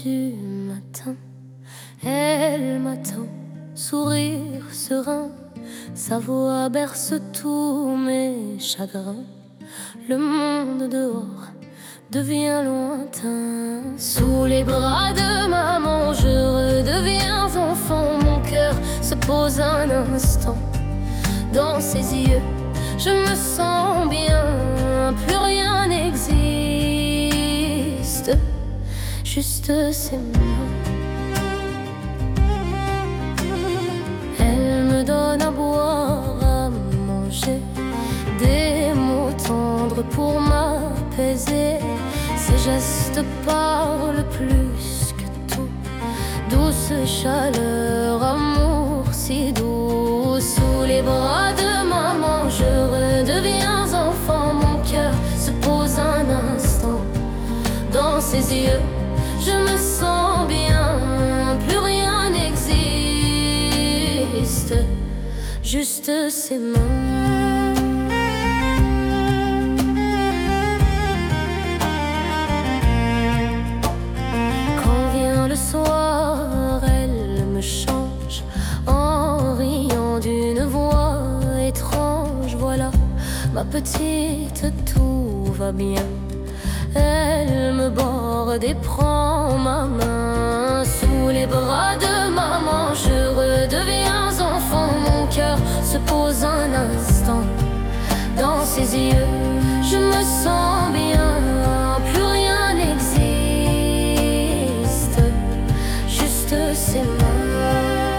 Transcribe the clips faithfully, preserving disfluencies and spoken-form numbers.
du matin, elle m'attend, sourire serein. Sa voix berce tous mes chagrins. Le monde dehors devient lointain. Sous les bras de maman, je redeviens enfant. Mon cœur se pose un instant dans ses yeux. Je me sens bien, plus rien n'existe, juste ses mains. Elle me donne à boire, à manger, des mots tendres pour m'apaiser. Ses gestes parlent plus que tout. Douce chaleur, amour si doux. Sous les bras de maman, je redeviens enfant. Mon cœur se pose un instant dans ses yeux. Je me sens bien, plus rien n'existe, juste ses mains. Quand vient le soir, elle me change en riant d'une voix étrange. Voilà ma petite, tout va bien. Elle me borde et prend ma main. Sous les bras de maman, je redeviens enfant. Mon cœur se pose un instant dans ses yeux. Je me sens bien, plus rien n'existe, juste ses mains.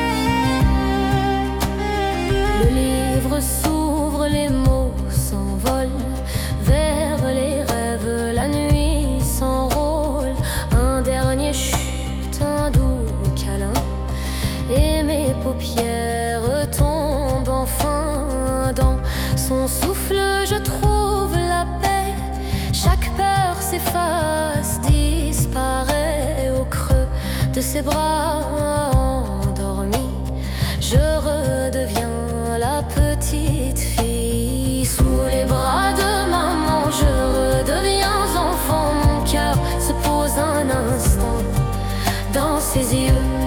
Le livre s'ouvre, les mots s'envolent vers les rêves. La nuit s'enrôle, un dernier chute, un doux câlin, et mes paupières tombent enfin. Dans son souffle je trouve la paix. Chaque peur s'efface, disparaît au creux de ses bras endormis. Je redeviens la petite fille. Sous les bras de maman, je redeviens enfant. Mon cœur se pose un instant dans ses yeux.